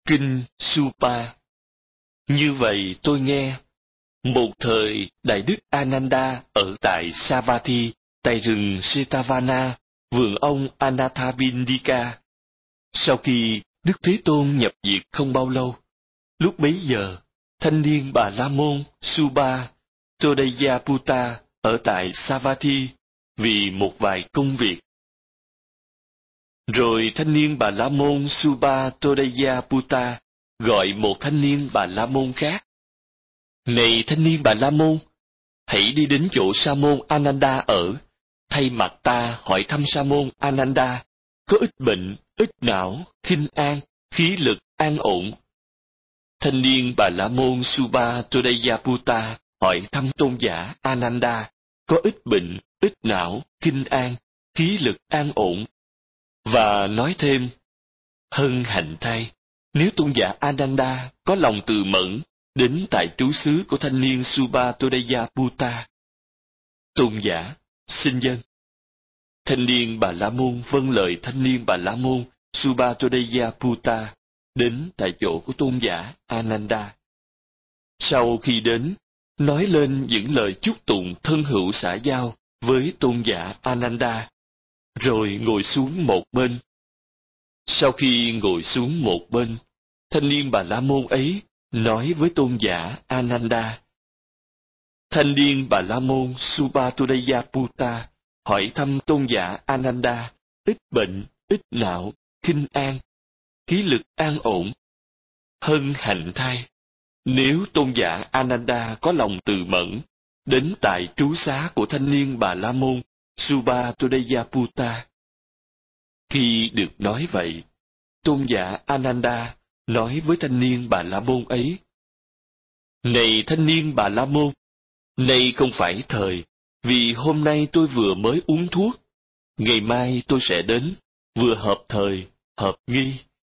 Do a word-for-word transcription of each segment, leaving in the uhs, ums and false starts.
Kinh Supa. Như vậy tôi nghe, một thời Đại Đức Ananda ở tại Savatthi, tại rừng Jetavana, vườn ông Anathapindika. Sau khi Đức Thế Tôn nhập diệt không bao lâu, lúc bấy giờ, thanh niên Bà La Môn Suba Todayaputta ở tại Savatthi vì một vài công việc. Rồi thanh niên Bà La Môn Suba Todayaputta gọi một thanh niên Bà La Môn khác. Này thanh niên Bà La Môn, hãy đi đến chỗ Sa môn Ananda ở, thay mặt ta hỏi thăm Sa môn Ananda, có ít bệnh, ít não, khinh an, khí lực an ổn. Thanh niên Bà La Môn Suba Todayaputta hỏi thăm tôn giả Ananda, có ít bệnh, ít não, khinh an, khí lực an ổn. Và nói thêm, hân hạnh thay, nếu tôn giả Ananda có lòng từ mẫn, đến tại trú xứ của thanh niên Suba Todayaputta. Tôn giả, xin dân. Thanh niên Bà La Môn vâng lời thanh niên Bà La Môn Suba Todayaputta, đến tại chỗ của tôn giả Ananda. Sau khi đến, nói lên những lời chúc tụng thân hữu xã giao với tôn giả Ananda, rồi ngồi xuống một bên. Sau khi ngồi xuống một bên, thanh niên Bà La Môn ấy nói với tôn giả Ananda. Thanh niên Bà La Môn Suba Todayaputta hỏi thăm tôn giả Ananda, ít bệnh, ít não, khinh an, khí lực an ổn. Hân hạnh thay, nếu tôn giả Ananda có lòng từ mẫn, đến tại trú xá của thanh niên Bà La Môn Suba Todayaputta. Khi được nói vậy, tôn giả Ananda nói với thanh niên Bà La Môn ấy. Này thanh niên Bà La Môn, nay không phải thời, vì hôm nay tôi vừa mới uống thuốc, ngày mai tôi sẽ đến, vừa hợp thời, hợp nghi.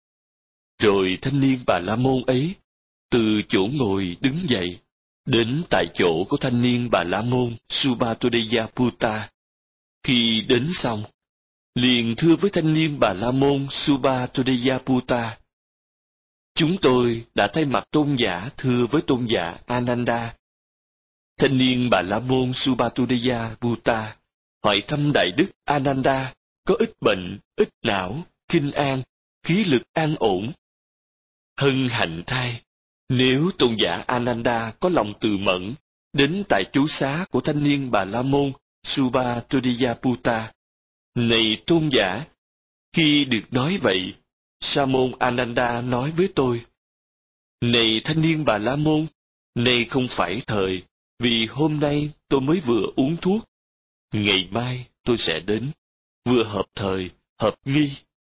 Rồi thanh niên Bà La Môn ấy, từ chỗ ngồi đứng dậy, đến tại chỗ của thanh niên Bà La Môn Suba Todayaputta. Khi đến xong, liền thưa với thanh niên Bà La Môn Suba Todayaputta. Chúng tôi đã thay mặt tôn giả thưa với tôn giả Ananda. Thanh niên Bà La Môn Suba Todayaputta hỏi thăm Đại Đức Ananda, có ít bệnh, ít não, khinh an, khí lực an ổn. Hân hạnh thay, nếu tôn giả Ananda có lòng từ mẫn, đến tại trú xá của thanh niên Bà La Môn Suba Todayaputta. Này tôn giả, khi được nói vậy, Sa môn Ananda nói với tôi. Này thanh niên Bà La Môn, nay không phải thời, vì hôm nay tôi mới vừa uống thuốc. Ngày mai tôi sẽ đến, vừa hợp thời, hợp nghi.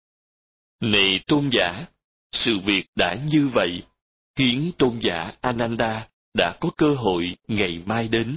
Này tôn giả, sự việc đã như vậy, khiến tôn giả Ananda đã có cơ hội ngày mai đến.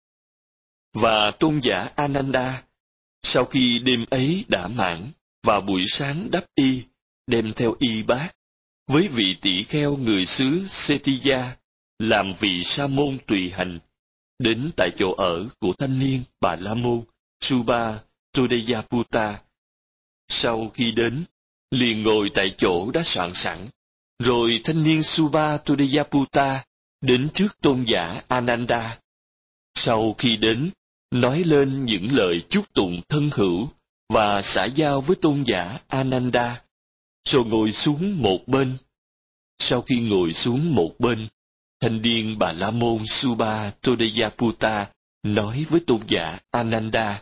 Và tôn giả Ananda, sau khi đêm ấy đã mãn, vào buổi sáng đắp y, đem theo y bát, với vị tỷ kheo người xứ Setiya, làm vị sa môn tùy hành, đến tại chỗ ở của thanh niên Bà La Môn Suba Todayaputta. Sau khi đến, liền ngồi tại chỗ đã soạn sẵn, rồi thanh niên Suba Todayaputta đến trước tôn giả Ananda. Sau khi đến, nói lên những lời chúc tụng thân hữu và xã giao với tôn giả Ananda, rồi ngồi xuống một bên. Sau khi ngồi xuống một bên, thanh niên Bà La Môn Suba Todayaputta nói với tôn giả Ananda.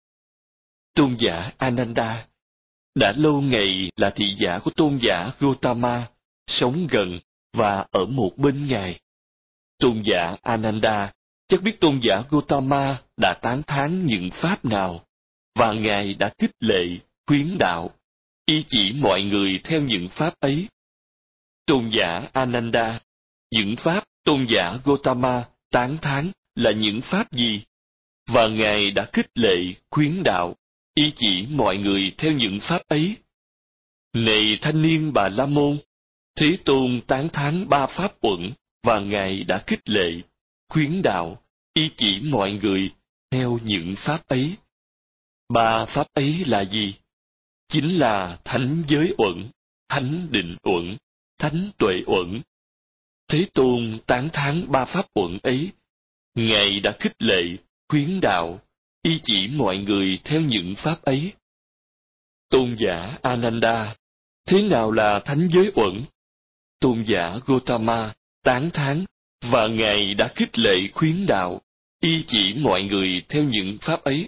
Tôn giả Ananda, đã lâu ngày là thị giả của tôn giả Gotama, sống gần và ở một bên ngài. Tôn giả Ananda chắc biết tôn giả Gotama đã tán thán những pháp nào, và ngài đã khích lệ, khuyến đạo, ý chỉ mọi người theo những pháp ấy. Tôn giả Ananda, những pháp tôn giả Gotama tán thán là những pháp gì? Và ngài đã khích lệ, khuyến đạo, ý chỉ mọi người theo những pháp ấy. Này thanh niên Bà La Môn, Thế Tôn tán thán ba pháp uẩn, và ngài đã khích lệ, khuyến đạo, ý chỉ mọi người theo những pháp ấy. Ba pháp ấy là gì? Chính là thánh giới uẩn, thánh định uẩn, thánh tuệ uẩn. Thế Tôn tán thán ba pháp uẩn ấy. Ngài đã khích lệ, khuyến đạo, y chỉ mọi người theo những pháp ấy. Tôn giả Ananda, thế nào là thánh giới uẩn? Tôn giả Gotama tán thán, và Ngài đã khích lệ khuyến đạo, y chỉ mọi người theo những pháp ấy.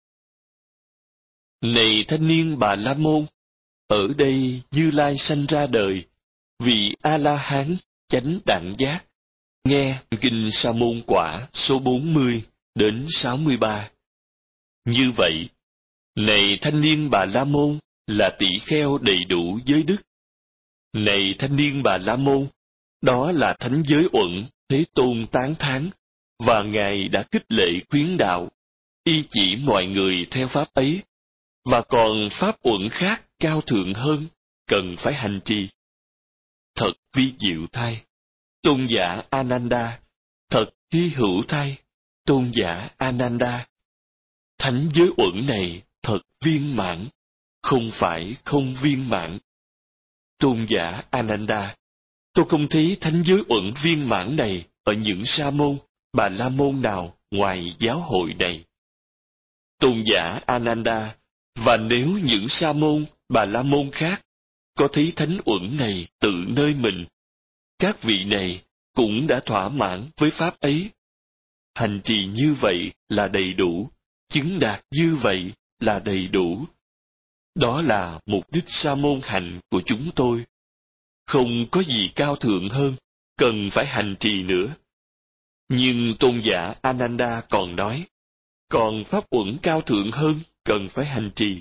Này thanh niên Bà La Môn, ở đây Như Lai sanh ra đời, vị A-la-hán chánh đẳng giác. Nghe Kinh Sa Môn Quả số bốn mươi đến sáu mươi ba. Như vậy, này thanh niên Bà La Môn là tỷ kheo đầy đủ giới đức. Này thanh niên Bà La Môn, đó là thánh giới uẩn Thế Tôn tán thán, và Ngài đã khích lệ khuyến đạo, y chỉ mọi người theo pháp ấy, và còn pháp uẩn khác cao thượng hơn, cần phải hành trì. Thật vi diệu thay, Tôn giả Ananda, thật hy hữu thay, Tôn giả Ananda. Thánh giới uẩn này thật viên mãn, không phải không viên mãn. Tôn giả Ananda, tôi không thấy thánh giới uẩn viên mãn này ở những sa môn, Bà La Môn nào ngoài giáo hội này. Tôn giả Ananda, và nếu những sa môn, Bà La Môn khác có thấy thánh uẩn này tự nơi mình, các vị này cũng đã thỏa mãn với pháp ấy. Hành trì như vậy là đầy đủ, chứng đạt như vậy là đầy đủ. Đó là mục đích sa môn hành của chúng tôi. Không có gì cao thượng hơn, cần phải hành trì nữa. Nhưng Tôn giả Ananda còn nói, còn pháp uẩn cao thượng hơn, cần phải hành trì.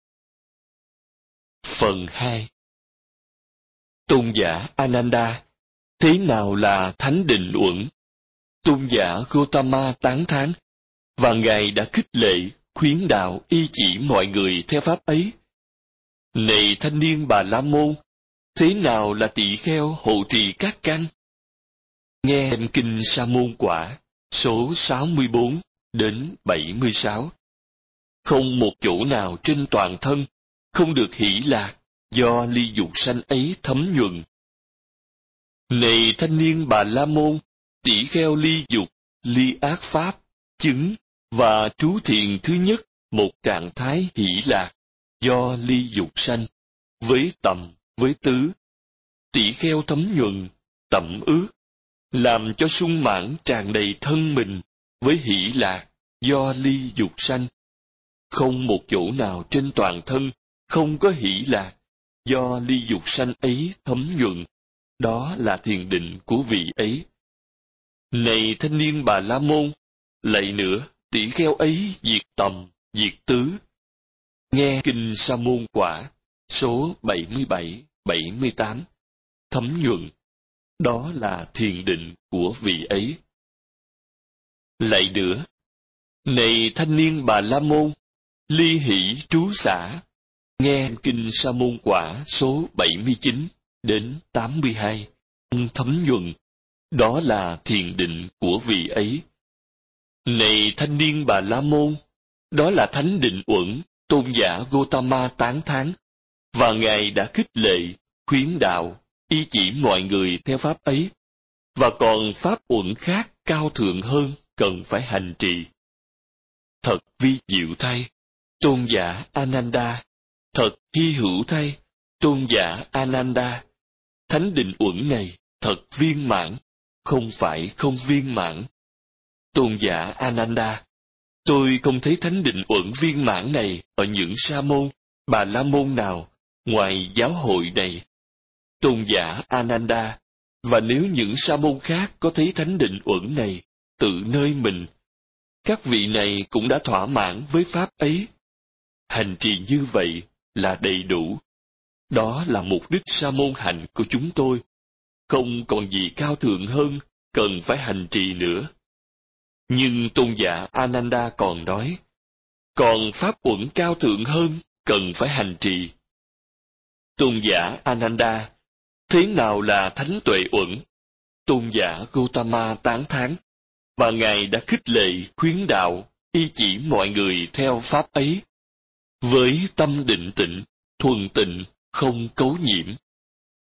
Phần hai. Tôn giả Ananda, thế nào là thánh định uẩn? Tôn giả Gotama tán thán, và Ngài đã khích lệ, khuyến đạo y chỉ mọi người theo pháp ấy. Này thanh niên Bà La Môn, thế nào là tỳ kheo hộ trì các căn? Nghe Kinh Sa Môn Quả, số sáu mươi bốn đến bảy mươi sáu. Không một chỗ nào trên toàn thân không được hỷ lạc do ly dục sanh ấy thấm nhuần. Này thanh niên Bà La Môn, tỷ kheo ly dục, ly ác pháp, chứng và trú thiền thứ nhất một trạng thái hỷ lạc do ly dục sanh, với tầm, với tứ. Tỷ kheo thấm nhuần, tẩm ướt, làm cho sung mãn tràn đầy thân mình với hỷ lạc do ly dục sanh. Không một chỗ nào trên toàn thân không có hỷ lạc do ly dục sanh ấy thấm nhuần. Đó là thiền định của vị ấy. Này thanh niên Bà La Môn, lạy nữa, tỷ kheo ấy diệt tầm, diệt tứ. Nghe Kinh Sa Môn Quả, số bảy mươi bảy, bảy mươi tám. Thấm nhuần. Đó là thiền định của vị ấy. Lạy nữa, này thanh niên Bà La Môn, ly hỷ trú xả. Nghe Kinh Sa Môn Quả số bảy mươi chín đến tám mươi hai. Thấm nhuần. Đó là thiền định của vị ấy. Này thanh niên Bà La Môn, đó là thánh định uẩn Tôn giả Gotama tán thán, và Ngài đã khích lệ, khuyến đạo, y chỉ mọi người theo pháp ấy, và còn pháp uẩn khác cao thượng hơn cần phải hành trì. Thật vi diệu thay, Tôn giả Ananda, thật hy hữu thay, Tôn giả Ananda. Thánh định uẩn này thật viên mãn, không phải không viên mãn. Tôn giả Ananda, tôi không thấy thánh định uẩn viên mãn này ở những sa môn, Bà La Môn nào ngoài giáo hội này. Tôn giả Ananda, và nếu những sa môn khác có thấy thánh định uẩn này tự nơi mình, các vị này cũng đã thỏa mãn với pháp ấy. Hành trì như vậy là đầy đủ. Đó là mục đích sa môn hành của chúng tôi. Không còn gì cao thượng hơn, cần phải hành trì nữa. Nhưng Tôn giả Ananda còn nói, còn pháp uẩn cao thượng hơn, cần phải hành trì. Tôn giả Ananda, thế nào là thánh tuệ uẩn? Tôn giả Gotama tán thán, và Ngài đã khích lệ, khuyến đạo, y chỉ mọi người theo pháp ấy. Với tâm định tịnh, thuần tịnh, không cấu nhiễm.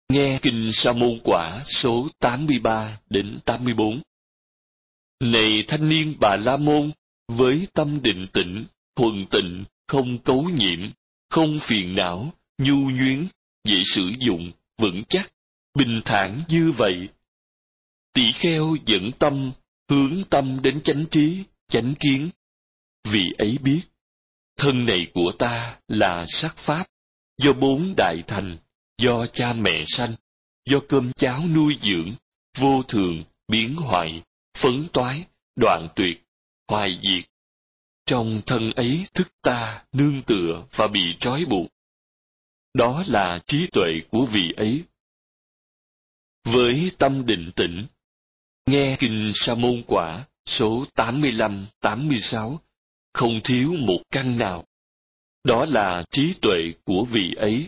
Nghe Kinh Sa Môn Quả số tám mươi ba đến tám mươi bốn. Này thanh niên Bà La Môn, với tâm định tĩnh, thuần tịnh, không cấu nhiễm, không phiền não, nhu nhuyến, dễ sử dụng, vững chắc, bình thản như vậy. Tỷ kheo dẫn tâm, hướng tâm đến chánh trí, chánh kiến. Vì ấy biết, thân này của ta là sắc pháp, do bốn đại thành, do cha mẹ sanh, do cơm cháo nuôi dưỡng, vô thường, biến hoại, phấn toái, đoạn tuyệt, hoài diệt. Trong thân ấy thức ta nương tựa và bị trói buộc. Đó là trí tuệ của vị ấy. Với tâm định tĩnh, nghe Kinh Sa Môn Quả số tám mươi lăm tám mươi sáu, không thiếu một căn nào. Đó là trí tuệ của vị ấy.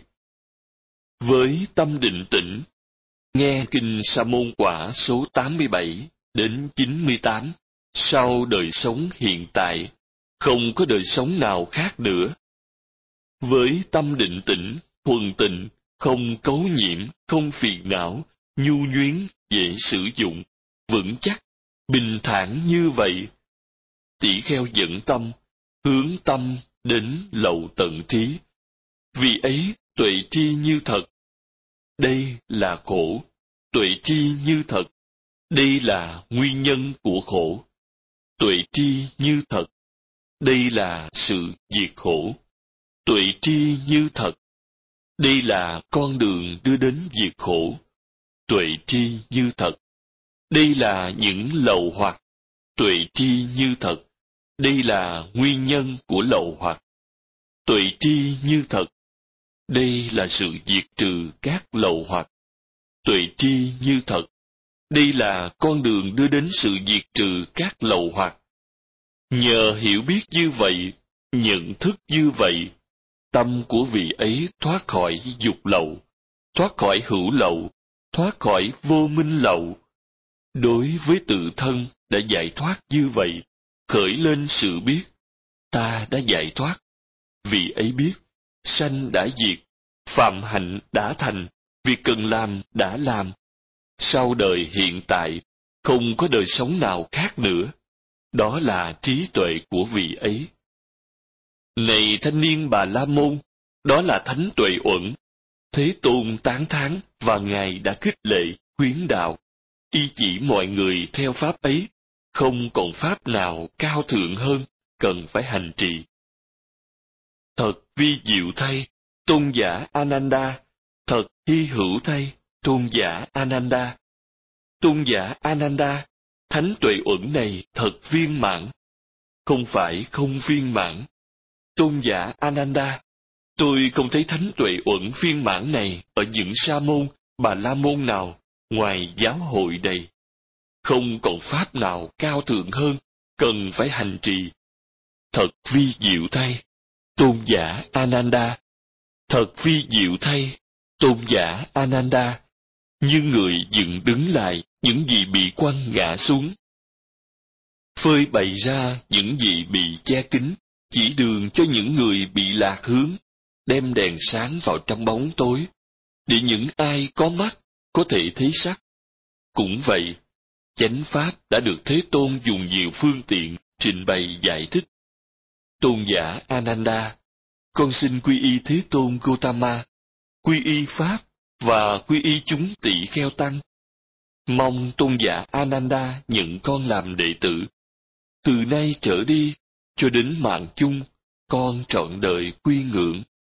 Với tâm định tĩnh, nghe Kinh Sa Môn Quả số tám mươi bảy đến chín mươi tám, sau đời sống hiện tại, không có đời sống nào khác nữa. Với tâm định tĩnh, thuần tịnh, không cấu nhiễm, không phiền não, nhu nhuyến, dễ sử dụng, vững chắc, bình thản như vậy. Tỷ kheo dẫn tâm, hướng tâm đến lậu tận trí. Vì ấy tuệ tri như thật. Đây là khổ. Tuệ tri như thật. Đây là nguyên nhân của khổ. Tuệ tri như thật. Đây là sự diệt khổ. Tuệ tri như thật. Đây là con đường đưa đến diệt khổ. Tuệ tri như thật. Đây là những lậu hoặc. Tuệ tri như thật. Đây là nguyên nhân của lậu hoặc. Tuệ tri như thật. Đây là sự diệt trừ các lậu hoặc. Tuệ tri như thật. Đây là con đường đưa đến sự diệt trừ các lậu hoặc. Nhờ hiểu biết như vậy, nhận thức như vậy, tâm của vị ấy thoát khỏi dục lậu, thoát khỏi hữu lậu, thoát khỏi vô minh lậu. Đối với tự thân đã giải thoát như vậy, khởi lên sự biết, ta đã giải thoát. Vì ấy biết, sanh đã diệt, phạm hạnh đã thành, việc cần làm đã làm. Sau đời hiện tại, không có đời sống nào khác nữa. Đó là trí tuệ của vị ấy. Này thanh niên Bà La Môn, đó là thánh tuệ uẩn. Thế Tôn tán thán và Ngài đã khích lệ, khuyến đạo, y chỉ mọi người theo pháp ấy, không còn pháp nào cao thượng hơn, cần phải hành trì. Thật vi diệu thay, tôn giả Ananda, thật hy hữu thay, tôn giả Ananda. Tôn giả Ananda, thánh tuệ uẩn này thật viên mãn, không phải không viên mãn. Tôn giả Ananda, tôi không thấy thánh tuệ uẩn viên mãn này ở những sa môn, Bà La Môn nào ngoài giáo hội này. Không còn pháp nào cao thượng hơn, cần phải hành trì. Thật vi diệu thay, tôn giả Ananda. Thật vi diệu thay, tôn giả Ananda. Như người dựng đứng lại những gì bị quăng ngã xuống. Phơi bày ra những gì bị che kín, chỉ đường cho những người bị lạc hướng, đem đèn sáng vào trong bóng tối, để những ai có mắt có thể thấy sắc. Cũng vậy, chánh pháp đã được Thế Tôn dùng nhiều phương tiện trình bày giải thích. Tôn giả Ananda, con xin quy y Thế Tôn Gautama, quy y pháp và quy y chúng tỷ kheo tăng. Mong tôn giả Ananda nhận con làm đệ tử. Từ nay trở đi, cho đến mạng chung, con trọn đời quy ngưỡng.